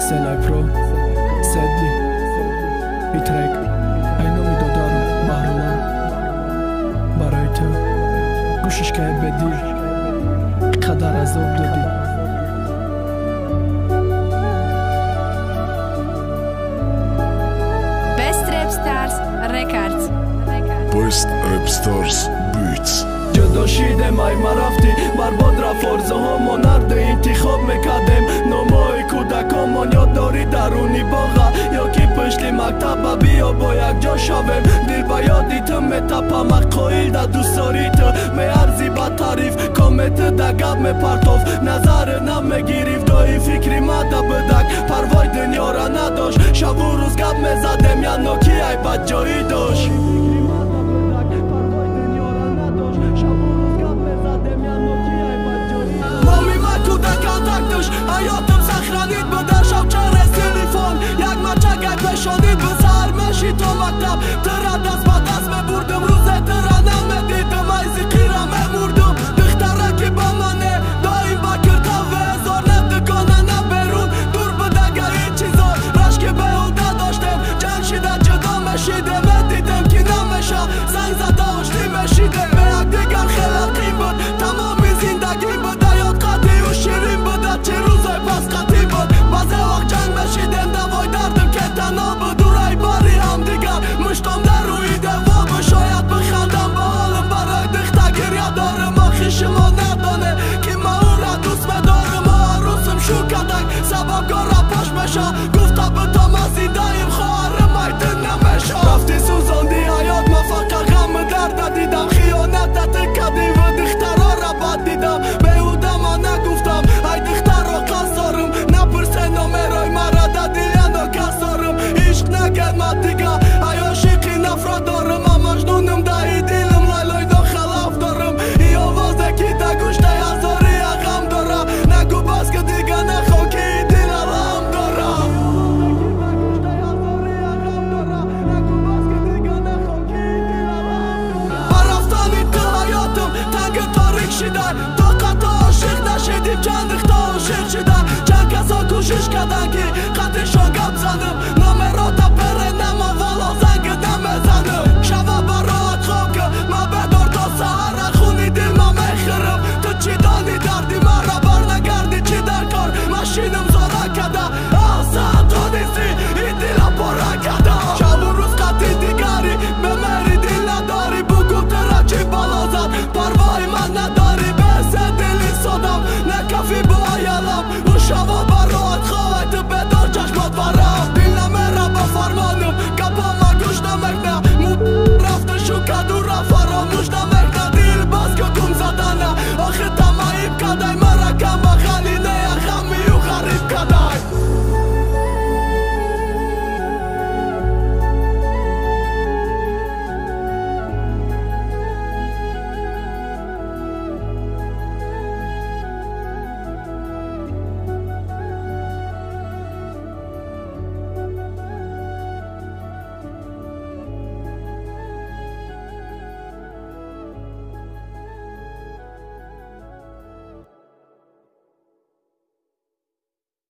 Selai Pro Sedli این ترک اینو میدادم بارلا برای تو گوشش که بدی قدر عذاب دادی Best Rap Stars Records Best Rap Stars Beats جدا شیدم ای مرفتی برباد را فرزه ها مانرد انتخاب میکردم نامای کودکامان یاد داری درونی باغا یا کی پشتی مکتب بیا با یک جا شویم دل با یادی تو میتپم قایل دا دوست داری تو میارزی با تعریف کامت دا گب میپرتاف نظر نمیگیریف دایی فکری مده بدک پروای دنیا را نداشت شب و روز گب میزدم یا نوکی ای بد جایی داشت حیاتم سخرانید بدر شب چرس تلیفون یک مچگه پشانید بزر مشی تو مکتب تر دست با دست میبردم روزه تر نمیدیدم ایزی قیره میموردم دختره که با منه دایم با کرده و هزار ندگانه نبرون دور بدگه این چیزا رشک بهوده داشتم جنگ شده جدا مشیده میدیدم که نمیشه زنگ زده اشتی مشیده به یک دیگر خلقی بود تمامی زندگی بود یاد قطعی و شیرین بود چه روزای پس قطعی بود بازه وقت جنگ بشیدم دوای دردم که تنها بود و رای باری هم دیگر مشتم در روی دوام شاید بخندم با حالم برای دخته گریه دارم آخی شما ندانه که ما او را دوست بدارم عروسم شو کدک سبب گاره پاش بشه گفته بتام از زیدهیم خواهرم ایدن نمیشه رفتی سوزاندی حیات ما فقط غم درد دیدم خیانتت کدی و دخترها را بد دیدم بهوده ما نگفتم ای دختر را قصد دارم نپرسه نامرای مرا دادی یا کس دارم عشق نگرد ما دیگه ای عاشقی نفرت دارم اما مجنونم دهی دیلم لیلای دا خلاف دارم ای آوازه که دا گوشته هزاری غم داره نگو بس که دیگه نخوا که ای دیل علم دارم برفتانی تو حیاتم تنگ تاریک شده